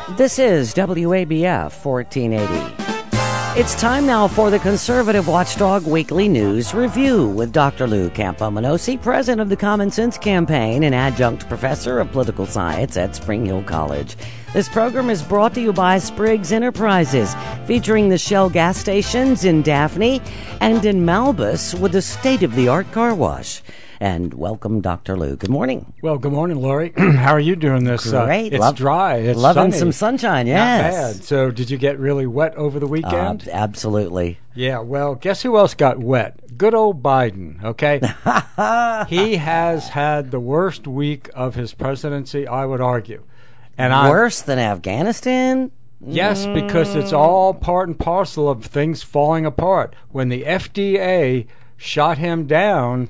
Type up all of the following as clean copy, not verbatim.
This is WABF 1480. It's time now for the Conservative Watchdog Weekly News Review with Dr. Lou Campoamenosi, president of the Common Sense Campaign and adjunct professor of political science at Spring Hill College. This program is brought to you by Spriggs Enterprises, featuring the Shell gas stations in Daphne and in Malbus with a state-of-the-art car wash. And welcome, Dr. Lou. Good morning. Well, good morning, Lori. How are you doing this? Great. It's dry. It's loving sunny. Some sunshine, yes. Not bad. So did you get really wet over the weekend? Absolutely. Yeah, well, guess who else got wet? Good old Biden, okay? He has had the worst week of his presidency, I would argue. And Worse than Afghanistan? Yes, because it's all part and parcel of things falling apart. When the FDA shot him down,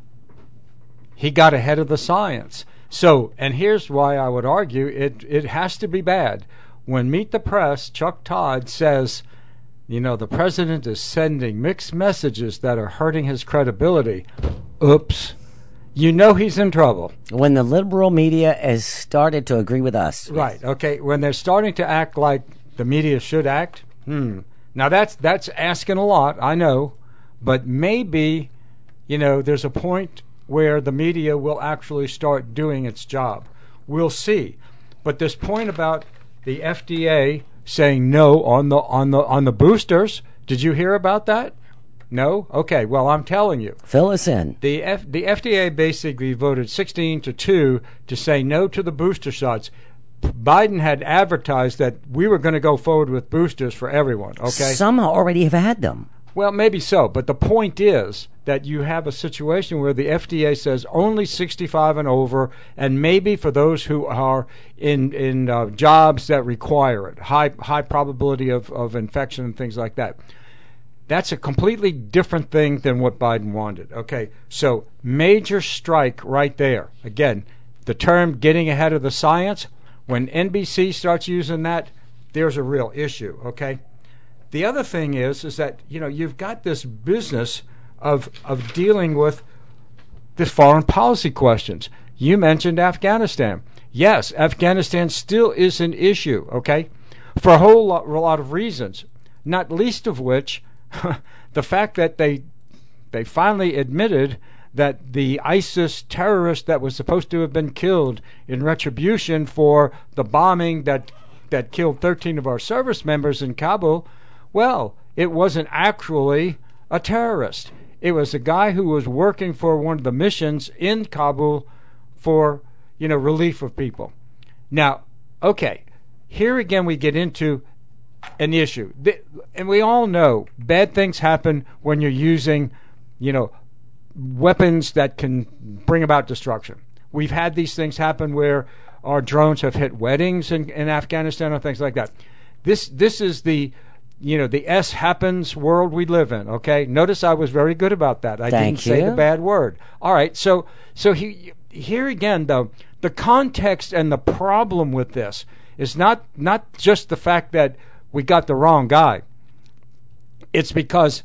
he got ahead of the science. So, and here's why I would argue it has to be bad. When Meet the Press, Chuck Todd says, you know, the president is sending mixed messages that are hurting his credibility. Oops. You know he's in trouble. When the liberal media has started to agree with us. Right, okay. When they're starting to act like the media should act, Now that's asking a lot, I know. But maybe, you know, there's a point where the media will actually start doing its job. We'll see. But this point about the FDA saying no on the boosters, did you hear about that? No? Okay, well, I'm telling you. Fill us in. The FDA basically voted 16-2 to say no to the booster shots. Biden had advertised that we were going to go forward with boosters for everyone, okay? Some already have had them. Well, maybe so, but the point is that you have a situation where the FDA says only 65 and over, and maybe for those who are in jobs that require it, high probability of infection and things like that. That's a completely different thing than what Biden wanted. Okay, so major strike right there. Again, the term getting ahead of the science, when NBC starts using that, there's a real issue, okay? The other thing is that, you know, you've got this business of dealing with the foreign policy questions. You mentioned Afghanistan. Yes, Afghanistan still is an issue, okay, for a whole lot of reasons, not least of which the fact that they finally admitted that the ISIS terrorist that was supposed to have been killed in retribution for the bombing that killed 13 of our service members in Kabul, well, it wasn't actually a terrorist. It was a guy who was working for one of the missions in Kabul for, you know, relief of people. Now, okay, here again we get into an issue. And we all know bad things happen when you're using, you know, weapons that can bring about destruction. We've had these things happen where our drones have hit weddings in Afghanistan and things like that. This is the, you know, the S happens world we live in, okay? Notice I was very good about that. I didn't say the bad word. All right, so here again, though, the context and the problem with this is not just the fact that we got the wrong guy. It's because,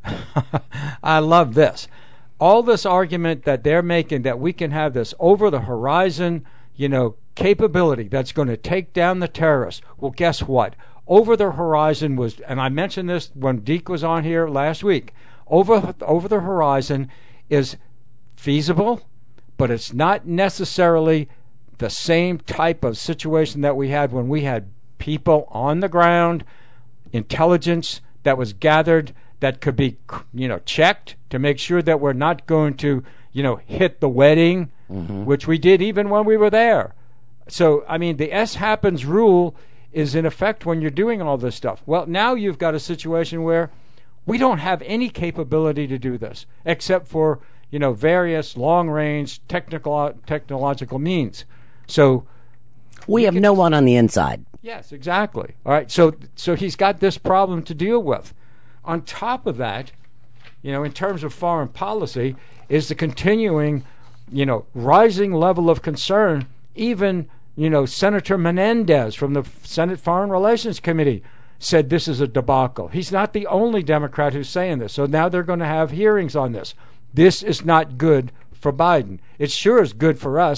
I love this, all this argument that they're making that we can have this over-the-horizon, you know, capability that's going to take down the terrorists. Well, guess what? Over the horizon was, and I mentioned this when Deke was on here last week, over the horizon is feasible, but it's not necessarily the same type of situation that we had when we had people on the ground, intelligence that was gathered that could be, you know, checked to make sure that we're not going to, you know, hit the wedding, which we did even when we were there. So, I mean, the S happens rule is in effect when you're doing all this stuff. Well, now you've got a situation where we don't have any capability to do this except for, you know, various long-range technological means. So we have no one on the inside. Yes, exactly. All right, so he's got this problem to deal with. On top of that, you know, in terms of foreign policy, is the continuing, you know, rising level of concern. Even, you know, Senator Menendez from the Senate Foreign Relations Committee said this is a debacle. He's not the only Democrat who's saying this. So now they're going to have hearings on this. This is not good for Biden. It sure is good for us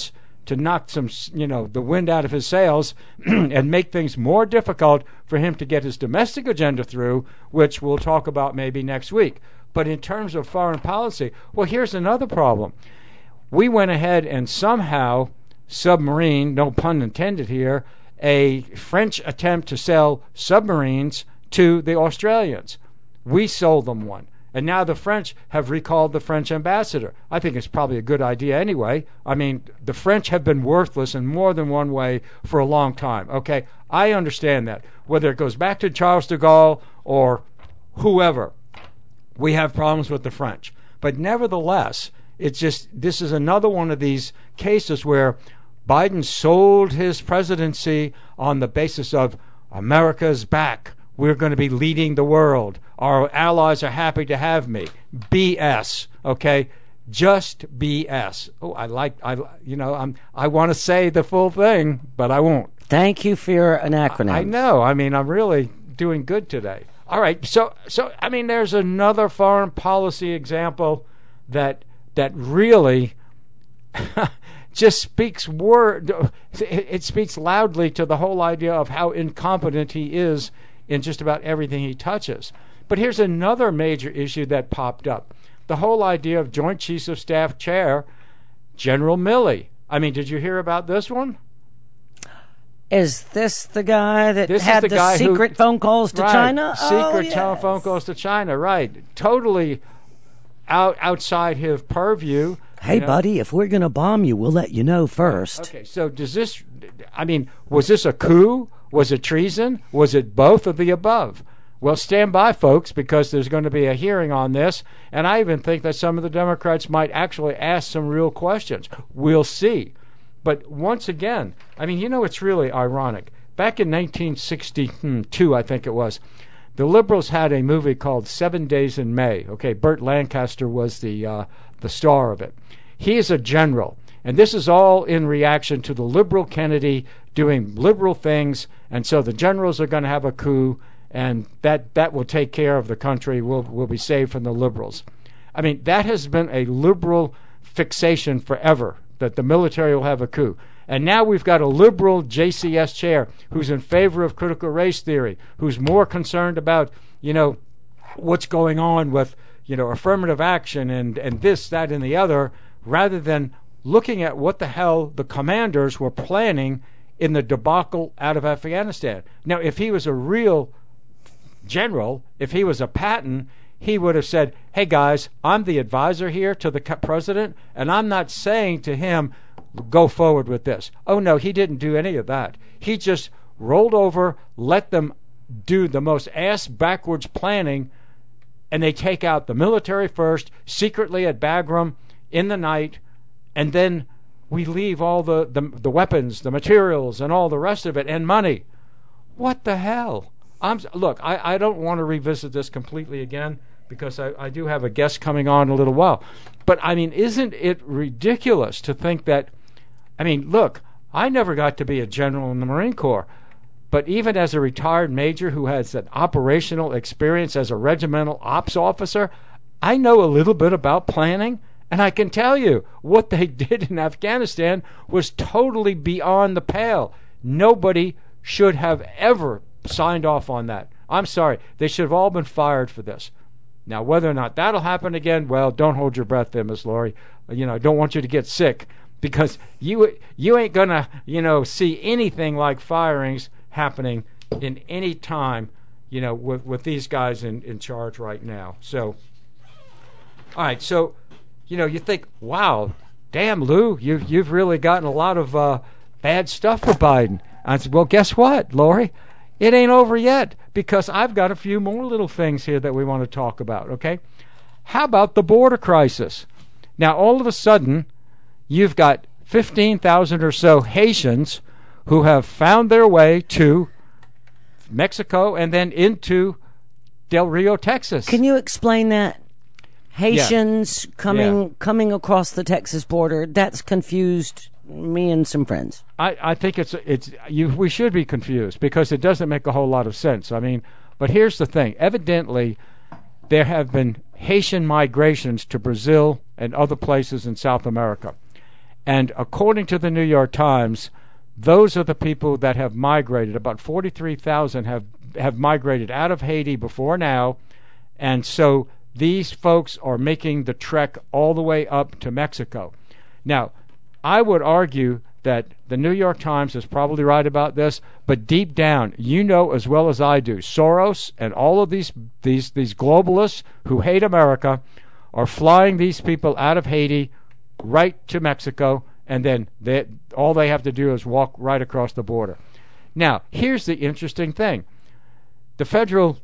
to knock some, the wind out of his sails and make things more difficult for him to get his domestic agenda through, which we'll talk about maybe next week. But in terms of foreign policy, well, here's another problem. We went ahead and somehow submarine, no pun intended here, a French attempt to sell submarines to the Australians. We sold them one. And now the French have recalled the French ambassador. I think it's probably a good idea anyway. I mean, the French have been worthless in more than one way for a long time. Okay, I understand that. Whether it goes back to Charles de Gaulle or whoever, we have problems with the French. But nevertheless, this is another one of these cases where Biden sold his presidency on the basis of America's back. We're going to be leading the world. Our allies are happy to have me. BS, okay? Just BS. Oh, I want to say the full thing, but I won't. Thank you for your acronym. I know. I mean, I'm really doing good today. All right. So I mean, there's another foreign policy example that really just speaks it speaks loudly to the whole idea of how incompetent he is in just about everything he touches. But here's another major issue that popped up. The whole idea of Joint Chiefs of Staff Chair, General Milley. I mean, did you hear about this one? Is this the guy that had the secret phone calls to China? Secret phone calls to China, right. Totally outside his purview. Hey, buddy, if we're going to bomb you, we'll let you know first. Okay, so was this a coup? Was it treason? Was it both of the above? Well, stand by, folks, because there's going to be a hearing on this, and I even think that some of the Democrats might actually ask some real questions. We'll see. But once again, I mean, it's really ironic. Back in 1962, I think it was, the liberals had a movie called 7 Days in May. Okay, Burt Lancaster was the star of it. He is a general, and this is all in reaction to the liberal Kennedy doing liberal things, and so the generals are going to have a coup, and that will take care of the country. We'll be saved from the liberals. I mean, that has been a liberal fixation forever, that the military will have a coup. And now we've got a liberal JCS chair who's in favor of critical race theory, who's more concerned about, what's going on with, affirmative action and this, that, and the other, rather than looking at what the hell the commanders were planning in the debacle out of Afghanistan. Now, if he was a real general, if he was a Patton, he would have said, hey, guys, I'm the advisor here to the president, and I'm not saying to him, go forward with this. Oh, no, he didn't do any of that. He just rolled over, let them do the most ass-backwards planning, and they take out the military first, secretly at Bagram in the night, and then we leave all the weapons, the materials, and all the rest of it, and money. What the hell? Look, I don't want to revisit this completely again, because I do have a guest coming on in a little while. But, I mean, isn't it ridiculous to think that, look, I never got to be a general in the Marine Corps, but even as a retired major who has an operational experience as a regimental ops officer, I know a little bit about planning, and I can tell you what they did in Afghanistan was totally beyond the pale. Nobody should have ever signed off on that. I'm sorry. They should have all been fired for this. Now, whether or not that'll happen again, well, don't hold your breath there, Miss Laurie. I don't want you to get sick, because you ain't going to, see anything like firings happening in any time, with these guys in charge right now. So, all right, so, you think, wow, damn, Lou, you've really gotten a lot of bad stuff for Biden. I said, well, guess what, Laurie? It ain't over yet, because I've got a few more little things here that we want to talk about, okay? How about the border crisis? Now, all of a sudden, you've got 15,000 or so Haitians who have found their way to Mexico and then into Del Rio, Texas. Can you explain that? Haitians coming across the Texas border, that's confused me and some friends. I think we should be confused, because it doesn't make a whole lot of sense. But here's the thing. Evidently, there have been Haitian migrations to Brazil and other places in South America. And according to the New York Times, those are the people that have migrated. About 43,000 have migrated out of Haiti before now. And so these folks are making the trek all the way up to Mexico. Now, I would argue that the New York Times is probably right about this, but deep down, you know as well as I do, Soros and all of these globalists who hate America are flying these people out of Haiti right to Mexico, and then all they have to do is walk right across the border. Now, here's the interesting thing. The federal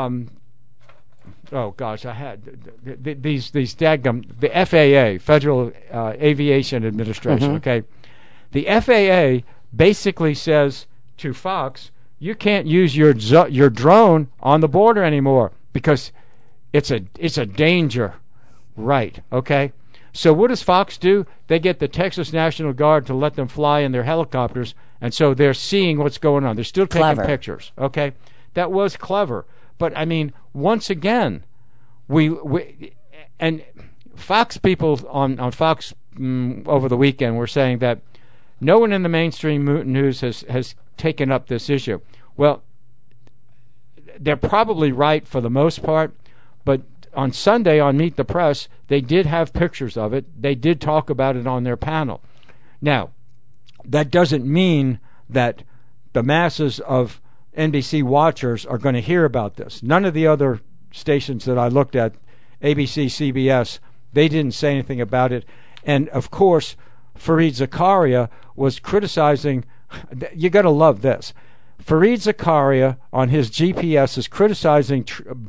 I had these daggum, the FAA, Federal Aviation Administration, okay? The FAA basically says to Fox, you can't use your drone on the border anymore because it's a danger, right? Okay. So what does Fox do? They get the Texas National Guard to let them fly in their helicopters, and so they're seeing what's going on. They're still taking pictures. Okay, that was clever, but I mean, once again, we and Fox people on Fox over the weekend were saying that no one in the mainstream news has taken up this issue. Well, they're probably right for the most part, but on Sunday on Meet the Press, they did have pictures of it. They did talk about it on their panel. Now, that doesn't mean that the masses of NBC watchers are going to hear about this. None of the other stations that I looked at, ABC, CBS, they didn't say anything about it. And, of course, Fareed Zakaria was criticizing, you got to love this, Fareed Zakaria on his GPS is criticizing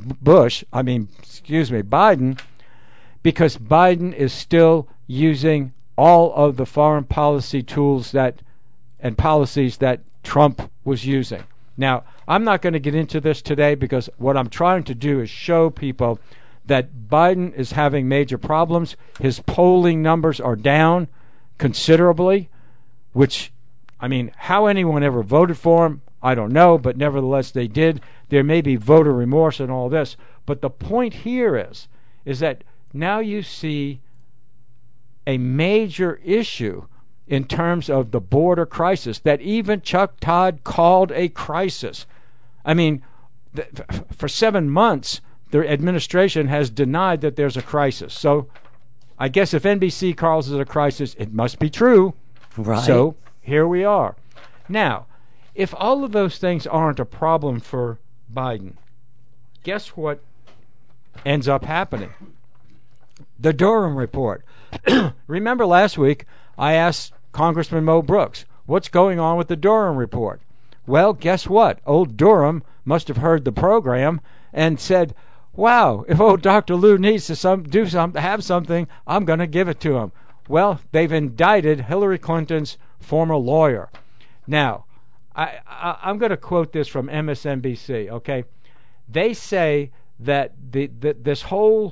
Biden, because Biden is still using all of the foreign policy tools and policies that Trump was using. Now, I'm not going to get into this today because what I'm trying to do is show people that Biden is having major problems. His polling numbers are down considerably, which, I mean, how anyone ever voted for him, I don't know, but nevertheless they did. There may be voter remorse and all this, but the point here is that now you see a major issue in terms of the border crisis that even Chuck Todd called a crisis. I mean, for 7 months, the administration has denied that there's a crisis. So I guess if NBC calls it a crisis, it must be true. Right. So here we are. Now, if all of those things aren't a problem for Biden, guess what ends up happening? The Durham report. Remember last week I asked Congressman Mo Brooks, what's going on with the Durham report? Well, guess what? Old Durham must have heard the program and said, wow, if old Dr. Lou needs to have something, I'm going to give it to him. Well, they've indicted Hillary Clinton's former lawyer. Now, I'm going to quote this from MSNBC, okay? They say that this whole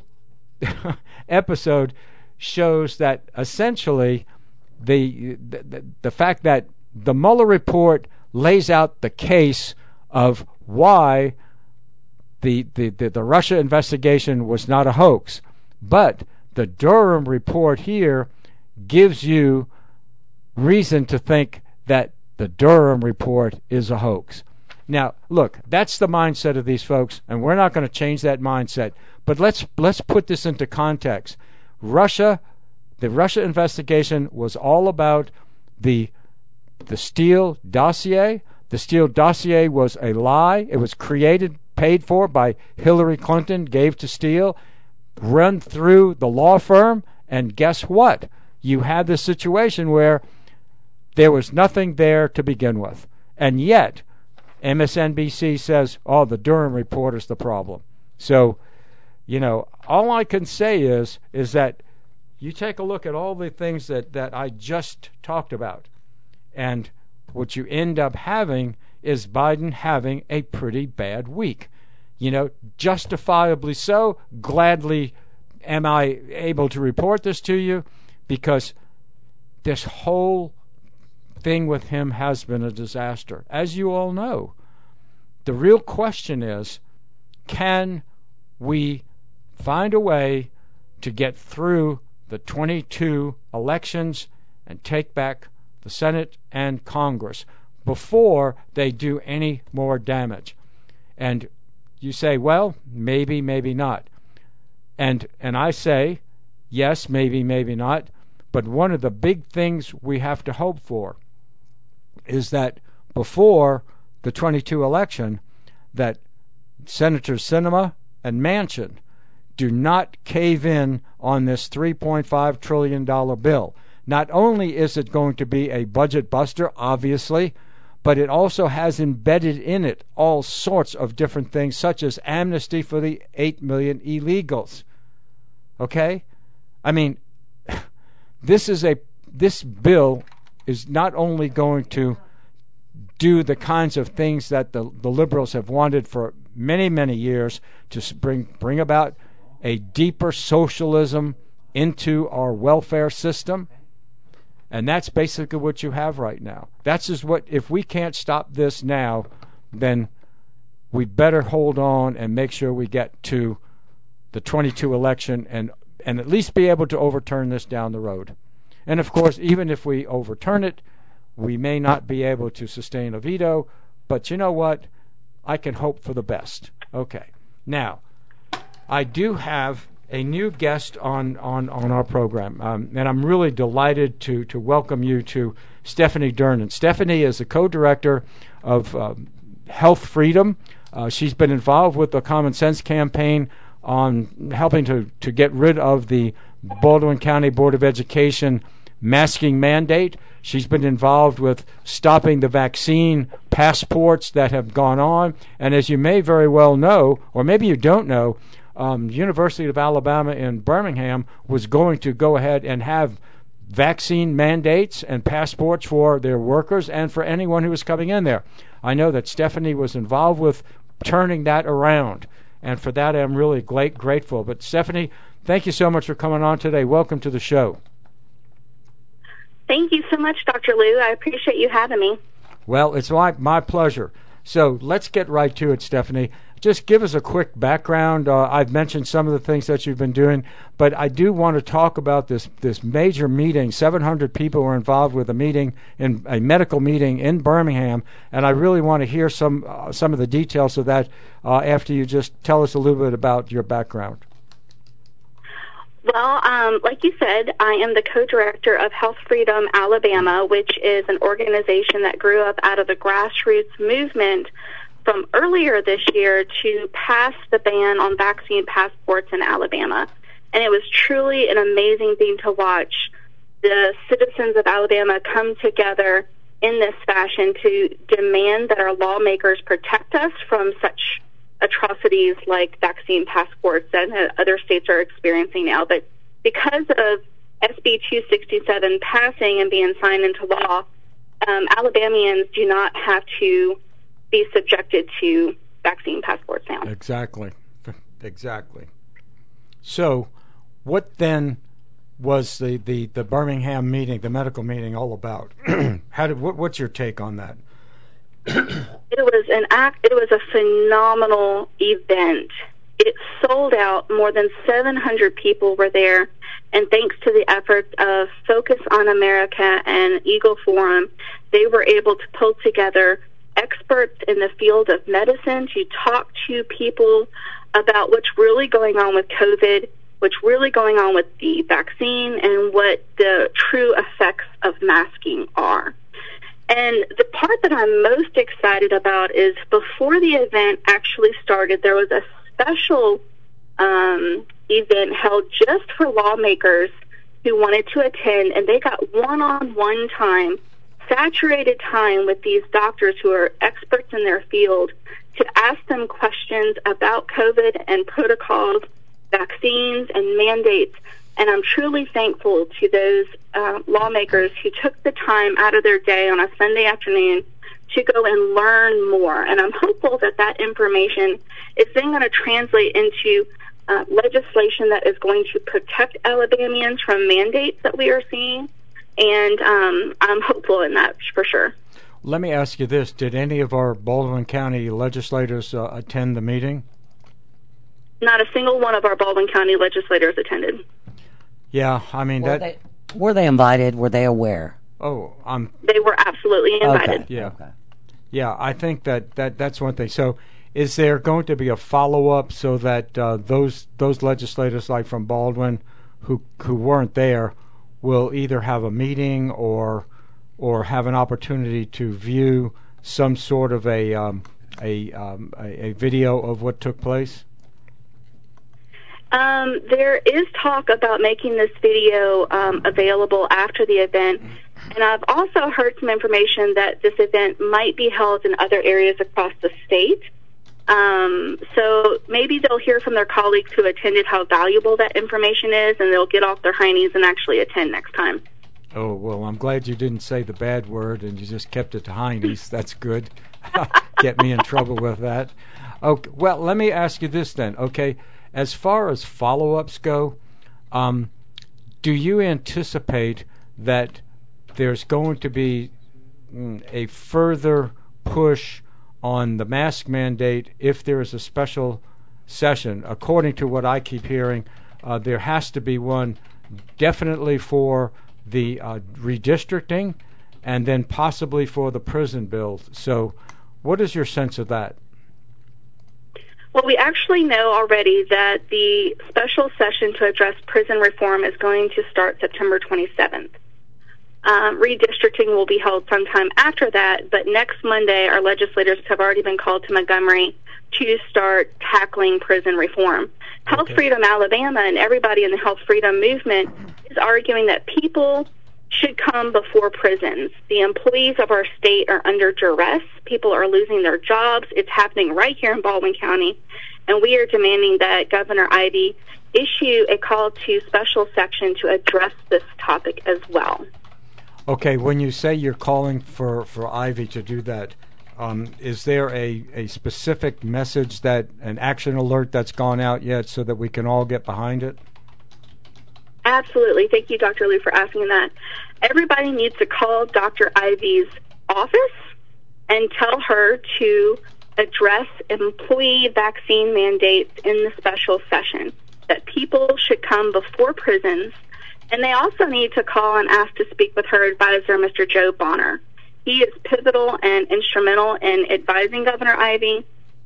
episode shows that essentially the fact that the Mueller report lays out the case of why the Russia investigation was not a hoax, but the Durham report here gives you reason to think that the Durham report is a hoax. Now, look, that's the mindset of these folks, and we're not going to change that mindset. But let's put this into context. The Russia investigation was all about the Steele dossier. The Steele dossier was a lie. It was created, paid for by Hillary Clinton, gave to Steele, run through the law firm, and guess what? You had this situation where there was nothing there to begin with. And yet, MSNBC says, oh, the Durham report is the problem. So, all I can say is that you take a look at all the things that I just talked about, and what you end up having is Biden having a pretty bad week. Justifiably so. Gladly am I able to report this to you, because this whole thing with him has been a disaster. As you all know, the real question is, can we find a way to get through the 22 elections and take back the Senate and Congress before they do any more damage. And you say, well, maybe, maybe not. And I say, yes, maybe, maybe not. But one of the big things we have to hope for is that before the 22 election, that Senators Sinema and Manchin do not cave in on this $3.5 trillion bill. Not only is it going to be a budget buster, obviously, but it also has embedded in it all sorts of different things, such as amnesty for the 8 million illegals. Okay? I mean, this bill is not only going to do the kinds of things that the liberals have wanted for many, many years, to bring about a deeper socialism into our welfare system. And that's basically what you have right now. That's just what, if we can't stop this now, then we better hold on and make sure we get to the 22 election and at least be able to overturn this down the road. And of course, even if we overturn it, we may not be able to sustain a veto, but you know what? I can hope for the best. Okay. Now, I do have a new guest on our program, and I'm really delighted to welcome you to Stephanie Durnan. Stephanie is the co-director of Health Freedom. She's been involved with the Common Sense campaign on helping to get rid of the Baldwin County Board of Education masking mandate. She's been involved with stopping the vaccine passports that have gone on. And as you may very well know, or maybe you don't know, University of Alabama in Birmingham was going to go ahead and have vaccine mandates and passports for their workers and for anyone who was coming in there. I know that Stephanie was involved with turning that around, and for that I'm really grateful. But Stephanie, thank you so much for coming on today. Welcome to the show. Thank you so much, Dr. Lou. I appreciate you having me. Well, it's my pleasure. So let's get right to it, Stephanie. Just give us a quick background. I've mentioned some of the things that you've been doing, but I do want to talk about this major meeting. 700 people were involved with a medical meeting in Birmingham, and I really want to hear some of the details of that after you just tell us a little bit about your background. Well, like you said, I am the co-director of Health Freedom Alabama, which is an organization that grew up out of the grassroots movement from earlier this year to pass the ban on vaccine passports in Alabama. And it was truly an amazing thing to watch the citizens of Alabama come together in this fashion to demand that our lawmakers protect us from such atrocities like vaccine passports that other states are experiencing now. But because of SB 267 passing and being signed into law, Alabamians do not have to be subjected to vaccine passports now. Exactly. So what then was the Birmingham meeting, the medical meeting, all about? What's your take on that? It was a phenomenal event. It sold out. More than 700 people were there, and thanks to the efforts of Focus on America and Eagle Forum, they were able to pull together experts in the field of medicine to talk to people about what's really going on with COVID, what's really going on with the vaccine, and what the true effects of masking are. And the part that I'm most excited about is before the event actually started, there was a special event held just for lawmakers who wanted to attend, and they got one-on-one time, saturated time with these doctors who are experts in their field to ask them questions about COVID and protocols, vaccines, and mandates. And I'm truly thankful to those lawmakers who took the time out of their day on a Sunday afternoon to go and learn more. And I'm hopeful that that information is then going to translate into legislation that is going to protect Alabamians from mandates that we are seeing. And I'm hopeful in that for sure. Let me ask you this. Did any of our Baldwin County legislators attend the meeting? Not a single one of our Baldwin County legislators attended. Yeah, I mean, Were they invited? Were they aware? Oh, They were absolutely invited. Okay. Yeah. Okay. Yeah, I think that's one thing. So, is there going to be a follow-up so that those legislators, like from Baldwin, who weren't there, will either have a meeting or have an opportunity to view some sort of a video of what took place? There is talk about making this video available after the event, and I've also heard some information that this event might be held in other areas across the state. So maybe they'll hear from their colleagues who attended how valuable that information is, and they'll get off their heinies and actually attend next time. Oh, well, I'm glad you didn't say the bad word and you just kept it to heinies. That's good. Get me in trouble with that. Okay, well, let me ask you this then. Okay, as far as follow-ups go, do you anticipate that there's going to be a further push on the mask mandate if there is a special session? According to what I keep hearing, there has to be one definitely for the redistricting and then possibly for the prison bill. So what is your sense of that? Well, we actually know already that the special session to address prison reform is going to start September 27th. Redistricting will be held sometime after that, but next Monday our legislators have already been called to Montgomery to start tackling prison reform. Health Freedom Alabama and everybody in the Health Freedom movement is arguing that people should come before prisons. The employees of our state are under duress. People are losing their jobs. It's happening right here in Baldwin County, and we are demanding that Governor Ivey issue a call to special section to address this topic as well. Okay, when you say you're calling for Ivey to do that, is there a specific message, that an action alert that's gone out yet so that we can all get behind it? Absolutely. Thank you, Dr. Liu, for asking that. Everybody needs to call Dr. Ivey's office and tell her to address employee vaccine mandates in the special session, that people should come before prisons. And they also need to call and ask to speak with her advisor, Mr. Joe Bonner. He is pivotal and instrumental in advising Governor Ivey,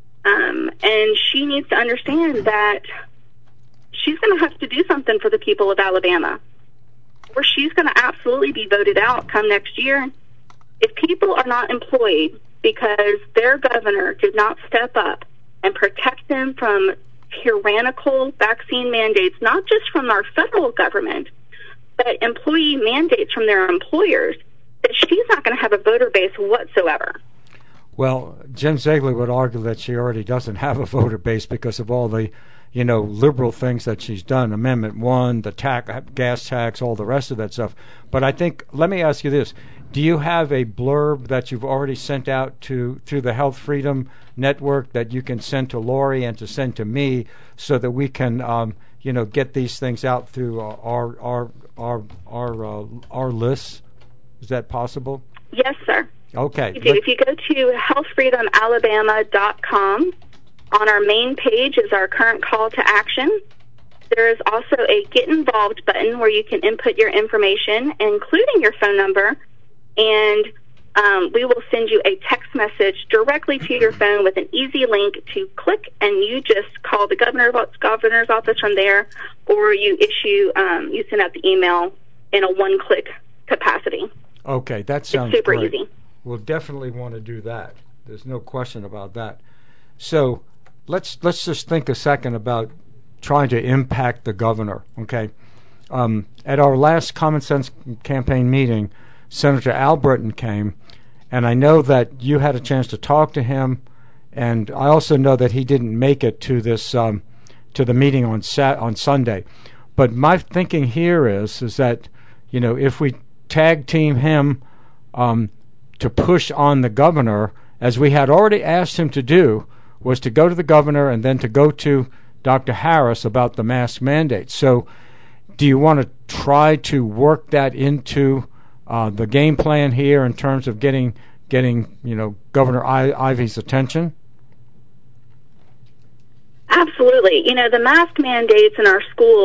and she needs to understand that she's going to have to do something for the people of Alabama, or she's going to absolutely be voted out come next year. If people are not employed because their governor did not step up and protect them from tyrannical vaccine mandates, not just from our federal government, but employee mandates from their employers, that she's not going to have a voter base whatsoever. Well, Jim Zegley would argue that she already doesn't have a voter base because of all the, liberal things that she's done. Amendment 1, the gas tax, all the rest of that stuff. But I think, let me ask you this. Do you have a blurb that you've already sent out through the Health Freedom Network that you can send to Lori and to send to me so that we can, get these things out through our lists? Is that possible? Yes, sir. Okay. If you go to healthfreedomalabama.com, on our main page is our current call to action. There is also a Get Involved button where you can input your information, including your phone number, and we will send you a text message directly to your phone with an easy link to click, and you just call the governor's office from there, or you send out the email in a one-click capacity. Okay, that sounds it's super great. Easy. We'll definitely want to do that. There's no question about that. So let's just think a second about trying to impact the governor, okay? At our last Common Sense campaign meeting, Senator Al Britton came, and I know that you had a chance to talk to him, and I also know that he didn't make it to this to the meeting on Sunday. But my thinking here is that, if we tag team him to push on the governor, as we had already asked him to do, was to go to the governor and then to go to Dr. Harris about the mask mandate. So do you want to try to work that into the game plan here in terms of getting Governor Ivey's attention? Absolutely. The mask mandates in our schools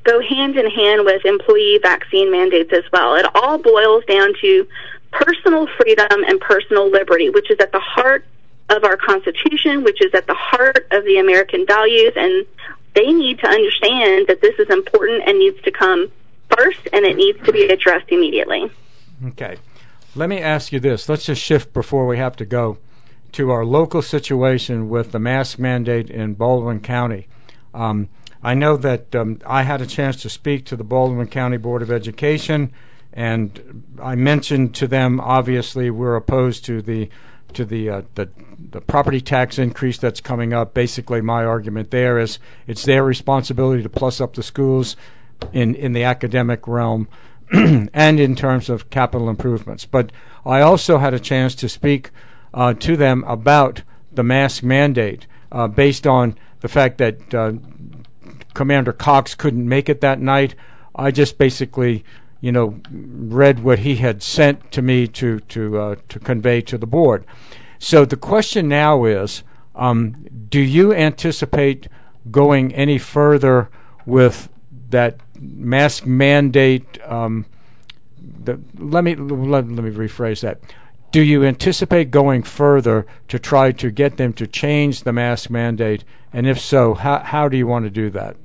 go hand in hand with employee vaccine mandates as well. It all boils down to personal freedom and personal liberty, which is at the heart of our Constitution, which is at the heart of the American values, and they need to understand that this is important and needs to come first, and it needs to be addressed immediately. Okay. Let me ask you this. Let's just shift before we have to go to our local situation with the mask mandate in Baldwin County. I know that I had a chance to speak to the Baldwin County Board of Education, and I mentioned to them, obviously, we're opposed to the property tax increase that's coming up. Basically, my argument there is it's their responsibility to plus up the schools in the academic realm and in terms of capital improvements. But I also had a chance to speak to them about the mask mandate based on the fact that Commander Cox couldn't make it that night. I just basically, read what he had sent to me to convey to the board. So the question now is, do you anticipate going any further with that mask mandate? Let me rephrase that. Do you anticipate going further to try to get them to change the mask mandate? And if so, how do you want to do that?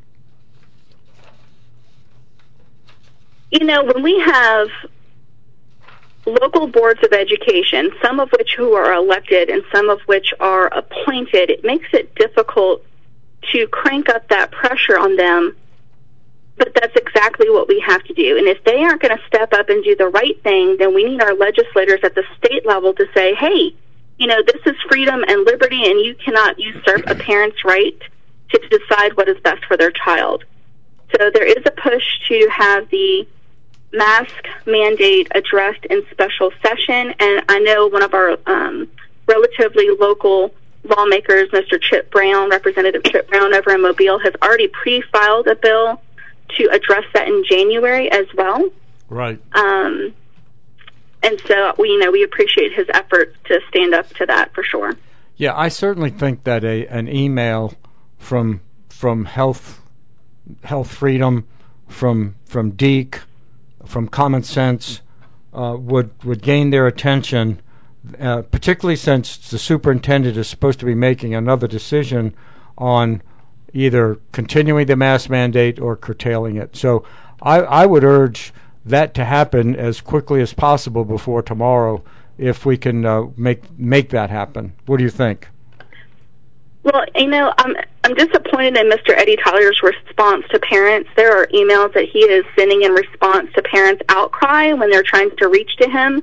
When we have local boards of education, some of which who are elected and some of which are appointed, it makes it difficult to crank up that pressure on them. But that's exactly what we have to do. And if they aren't going to step up and do the right thing, then we need our legislators at the state level to say, hey, this is freedom and liberty, and you cannot usurp a parent's right to decide what is best for their child. So there is a push to have the mask mandate addressed in special session, and I know one of our relatively local lawmakers, Mr. Chip Brown, Representative Chip Brown over in Mobile, has already pre-filed a bill to address that in January as well. Right. And so we appreciate his efforts to stand up to that for sure. Yeah, I certainly think that an email from Health Freedom, from DEEC, from Common Sense would gain their attention, particularly since the superintendent is supposed to be making another decision on either continuing the mask mandate or curtailing it. So I would urge that to happen as quickly as possible before tomorrow, if we can make that happen. What do you think? Well, I'm disappointed in Mr. Eddie Tyler's response to parents. There are emails that he is sending in response to parents' outcry when they're trying to reach to him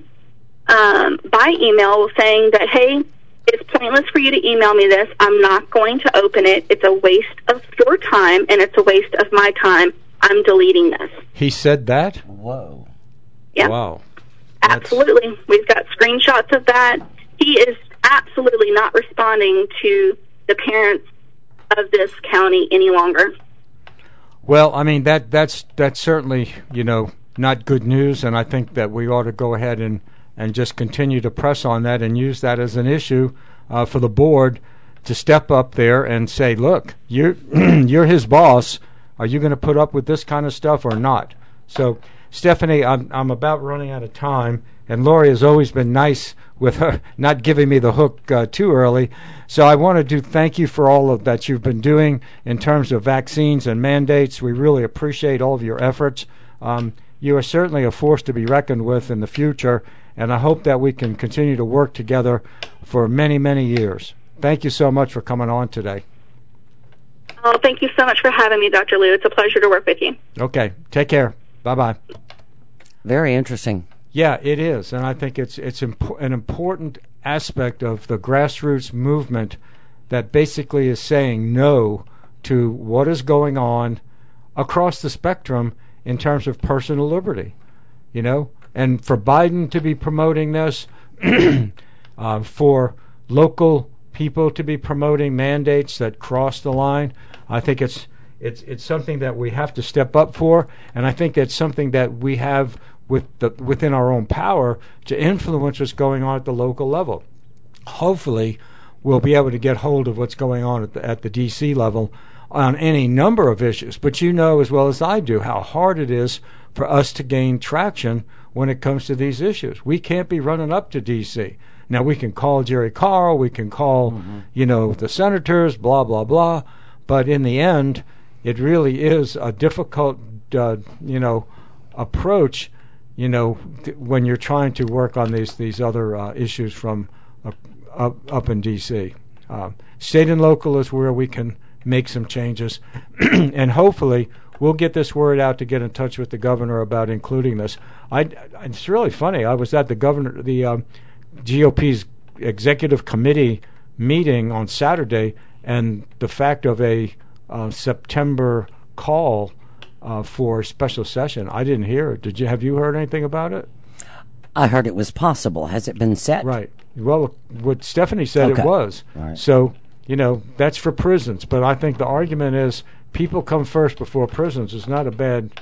by email, saying that, hey, it's pointless for you to email me this. I'm not going to open it. It's a waste of your time, and it's a waste of my time. I'm deleting this. He said that? Whoa. Yeah. Wow. Absolutely. We've got screenshots of that. He is absolutely not responding to the parents of this county any longer. Well, I mean, that's certainly, not good news, and I think that we ought to go ahead and just continue to press on that and use that as an issue for the board to step up there and say, look, you're his boss. Are you going to put up with this kind of stuff or not? So, Stephanie, I'm about running out of time, and Lori has always been nice with her not giving me the hook too early. So I want to thank you for all of that you've been doing in terms of vaccines and mandates. We really appreciate all of your efforts. You are certainly a force to be reckoned with in the future, and I hope that we can continue to work together for many, many years. Thank you so much for coming on today. Oh, thank you so much for having me, Dr. Lou. It's a pleasure to work with you. Okay. Take care. Bye-bye. Very interesting. Yeah, it is, and I think it's an important aspect of the grassroots movement that basically is saying no to what is going on across the spectrum in terms of personal liberty, and for Biden to be promoting this, for local people to be promoting mandates that cross the line, I think it's something that we have to step up for, and I think it's something that we have within our own power to influence what's going on at the local level. Hopefully, we'll be able to get hold of what's going on at the D.C. level on any number of issues. But you know as well as I do how hard it is for us to gain traction when it comes to these issues. We can't be running up to D.C. Now, we can call Jerry Carl, we can call, the senators, blah, blah, blah. But in the end, it really is a difficult, approach, when you're trying to work on these other issues from up in D.C. State and local is where we can make some changes, and hopefully we'll get this word out to get in touch with the governor about including this. It's really funny. I was at the GOP's executive committee meeting on Saturday, and the fact of a September call for a special session, I didn't hear it. Have you heard anything about it? I heard it was possible. Has it been set? Right. Well, what Stephanie said it was. Right. So, that's for prisons. But I think the argument is people come first before prisons is not a bad,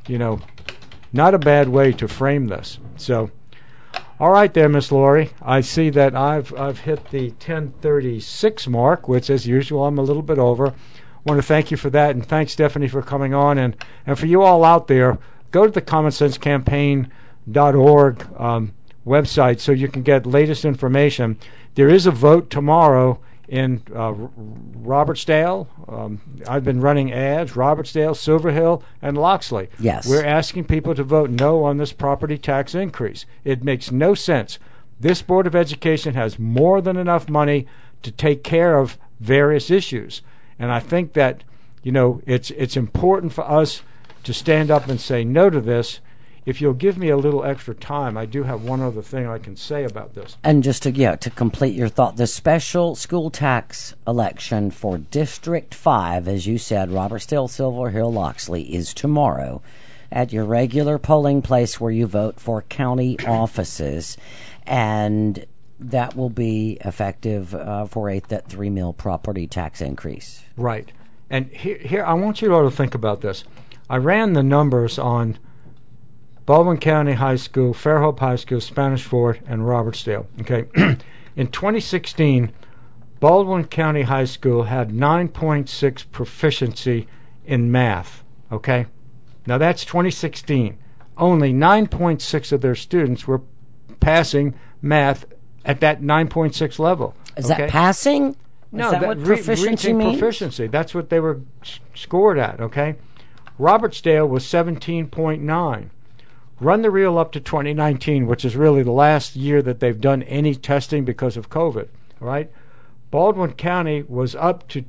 not a bad way to frame this. So, all right there, Miss Lori. I see that I've hit the 10:36 mark, which, as usual, I'm a little bit over. I want to thank you for that, and thanks, Stephanie, for coming on. And for you all out there, go to the commonsensecampaign.org website so you can get latest information. There is a vote tomorrow in Robertsdale. I've been running ads, Robertsdale, Silver Hill, and Loxley. Yes. We're asking people to vote no on this property tax increase. It makes no sense. This Board of Education has more than enough money to take care of various issues. And I think that, it's important for us to stand up and say no to this. If you'll give me a little extra time, I do have one other thing I can say about this. And just to complete your thought, the special school tax election for District 5, as you said, Robertsdale, Silver Hill, Loxley, is tomorrow at your regular polling place where you vote for county offices. And that will be effective for that $3 million property tax increase. Right. And here, I want you all to think about this. I ran the numbers on Baldwin County High School, Fairhope High School, Spanish Fort, and Robertsdale. Okay. In 2016, Baldwin County High School had 9.6 proficiency in math. Okay. Now that's 2016. Only 9.6 of their students were passing math at that 9.6 level. Is that passing? No, is that what proficiency means? Proficiency. That's what they were scored at. Okay. Robertsdale was 17.9. Run the reel up to 2019, which is really the last year that they've done any testing because of COVID. All right. Baldwin County was up to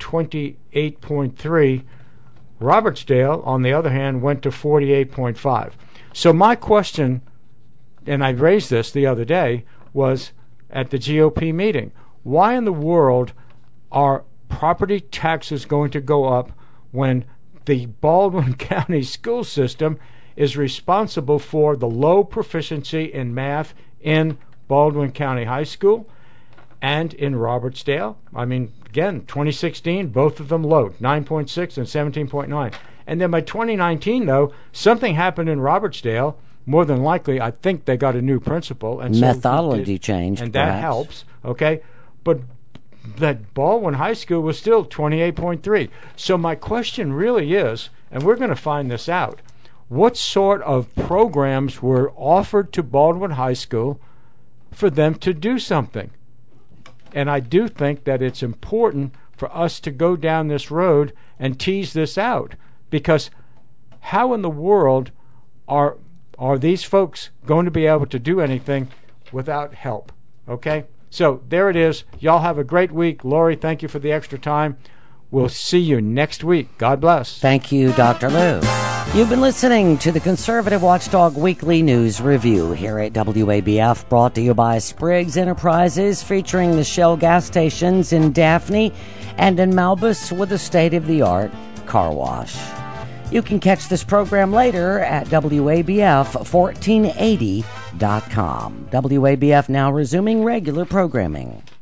28.3. Robertsdale, on the other hand, went to 48.5. So my question, and I raised this the other day, was at the GOP meeting, why in the world are property taxes going to go up when the Baldwin County school system is responsible for the low proficiency in math in Baldwin County High School and in Robertsdale? I mean, again, 2016, both of them low, 9.6 and 17.9. And then by 2019, though, something happened in Robertsdale. More than likely, I think they got a new principal. And methodology change, and perhaps. That helps, okay? But that Baldwin High School was still 28.3. So my question really is, and we're going to find this out, what sort of programs were offered to Baldwin High School for them to do something? And I do think that it's important for us to go down this road and tease this out, because how in the world are these folks going to be able to do anything without help? Okay? So there it is. Y'all have a great week. Lori, thank you for the extra time. We'll see you next week. God bless. Thank you, Dr. Lou. You've been listening to the Conservative Watchdog Weekly News Review here at WABF, brought to you by Spriggs Enterprises, featuring the Shell gas stations in Daphne and in Malbus with a state-of-the-art car wash. You can catch this program later at WABF1480.com. WABF now resuming regular programming.